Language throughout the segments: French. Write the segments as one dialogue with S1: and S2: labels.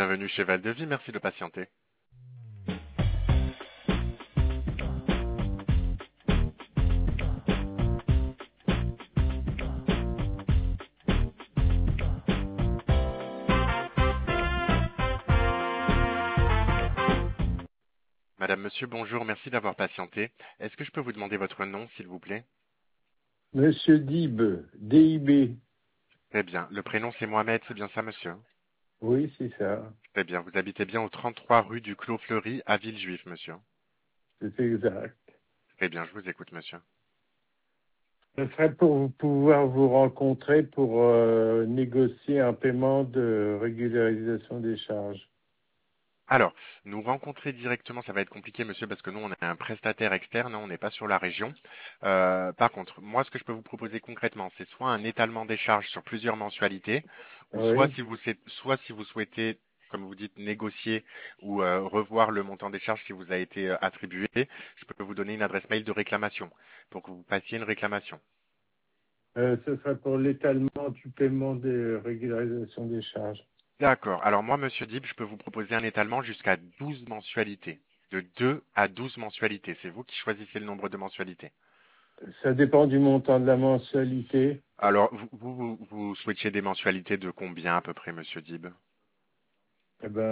S1: Bienvenue chez Val de Vie, merci de patienter. Madame, monsieur, bonjour, merci d'avoir patienté. Est-ce que je peux vous demander votre nom, s'il vous plaît?
S2: Monsieur Dib, DIB.
S1: Très bien. Le prénom, c'est Mohamed, c'est bien ça, monsieur?
S2: Oui, c'est ça.
S1: Très bien. Vous habitez bien au 33 rue du Clos Fleury à Villejuif, monsieur.
S2: C'est exact.
S1: Très bien, je vous écoute, monsieur.
S2: Ce serait pour pouvoir vous rencontrer pour négocier un paiement de régularisation des charges.
S1: Alors, nous rencontrer directement, ça va être compliqué, monsieur, parce que nous, on est un prestataire externe, hein, on n'est pas sur la région. Par contre, moi, ce que je peux vous proposer concrètement, c'est soit un étalement des charges sur plusieurs mensualités, ou
S2: Oui.
S1: soit si vous souhaitez, comme vous dites, négocier ou revoir le montant des charges qui vous a été attribué, je peux vous donner une adresse mail de réclamation pour que vous passiez une réclamation.
S2: Ce serait pour l'étalement du paiement des régularisations des charges.
S1: D'accord. Alors moi, monsieur Dib, je peux vous proposer un étalement jusqu'à 12 mensualités. De 2 à 12 mensualités. C'est vous qui choisissez le nombre de mensualités.
S2: Ça dépend du montant de la mensualité.
S1: Alors, vous switchez des mensualités de combien à peu près, monsieur Dib?
S2: Eh ben,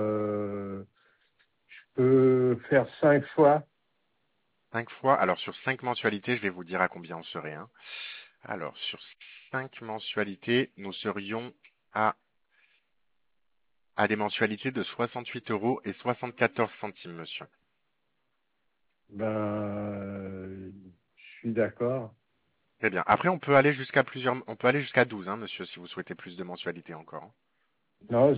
S2: je peux faire 5 fois.
S1: 5 fois. Alors, sur 5 mensualités, je vais vous dire à combien on serait, hein. Alors, sur 5 mensualités, nous serions à, à des mensualités de 68 € et 74 centimes, monsieur.
S2: Je suis d'accord.
S1: Très bien. Après, on peut aller jusqu'à 12, hein, monsieur, si vous souhaitez plus de mensualités encore, hein.
S2: Non,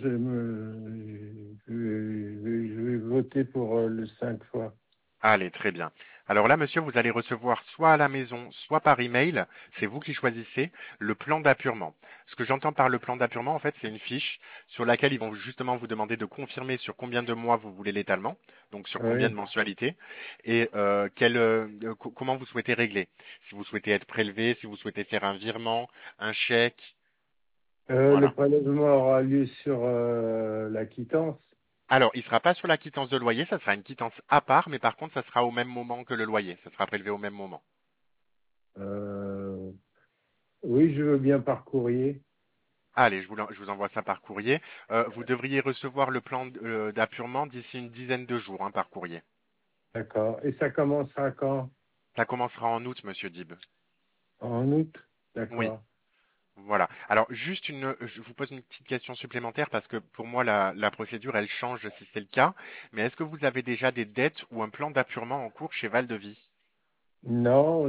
S2: je vais voter pour le 5 fois.
S1: Allez, très bien. Alors là, monsieur, vous allez recevoir soit à la maison, soit par email, c'est vous qui choisissez, le plan d'appurement. Ce que j'entends par le plan d'appurement, en fait, c'est une fiche sur laquelle ils vont justement vous demander de confirmer sur combien de mois vous voulez l'étalement, donc sur combien de
S2: Oui.
S1: mensualités, et comment vous souhaitez régler. Si vous souhaitez être prélevé, si vous souhaitez faire un virement, un chèque,
S2: Le
S1: voilà.
S2: prélèvement aura lieu sur la quittance.
S1: Alors, il sera pas sur la quittance de loyer, ça sera une quittance à part, mais par contre, ça sera au même moment que le loyer, ça sera prélevé au même moment.
S2: Euh, oui, je veux bien par courrier.
S1: Allez, je vous envoie ça par courrier. Vous devriez recevoir le plan d'appurement d'ici une dizaine de jours, hein, par courrier.
S2: D'accord. Et ça commencera quand?
S1: Ça commencera en août, monsieur Dib.
S2: En août.
S1: Oui,
S2: D'accord.
S1: voilà. Alors, je vous pose une petite question supplémentaire parce que pour moi, la procédure, elle change si c'est le cas. Mais est-ce que vous avez déjà des dettes ou un plan d'appurement en cours chez Val de Vie?
S2: Non,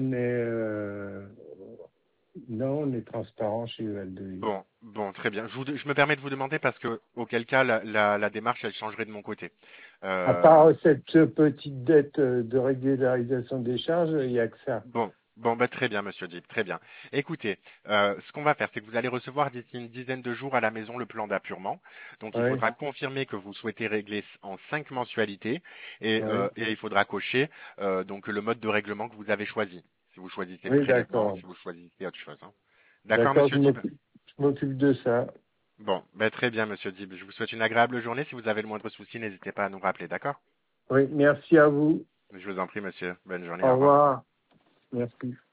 S2: non, on est transparent chez Val-de-Vie.
S1: Bon, bon, très bien. Je me permets de vous demander parce que, auquel cas, la démarche, elle changerait de mon côté.
S2: À
S1: Euh,
S2: part cette petite dette de régularisation des charges, il n'y a que ça.
S1: Bon, bah, très bien, monsieur Jeep, très bien. Écoutez, ce qu'on va faire, c'est que vous allez recevoir d'ici une dizaine de jours à la maison le plan d'appurement. Donc, il
S2: Oui,
S1: faudra confirmer que vous souhaitez régler en 5 mensualités
S2: oui.
S1: et il faudra cocher donc le mode de règlement que vous avez choisi. Si vous choisissez le
S2: Oui,
S1: prélèvement,
S2: d'accord.
S1: si vous choisissez autre chose, hein. D'accord,
S2: D'accord,
S1: monsieur Dib?
S2: je m'occupe de ça.
S1: Bon, bah, très bien, monsieur Dib. Je vous souhaite une agréable journée. Si vous avez le moindre souci, n'hésitez pas à nous rappeler, d'accord?
S2: Oui, merci à vous.
S1: Je vous en prie, monsieur. Bonne journée,
S2: Au
S1: au revoir.
S2: revoir. Merci.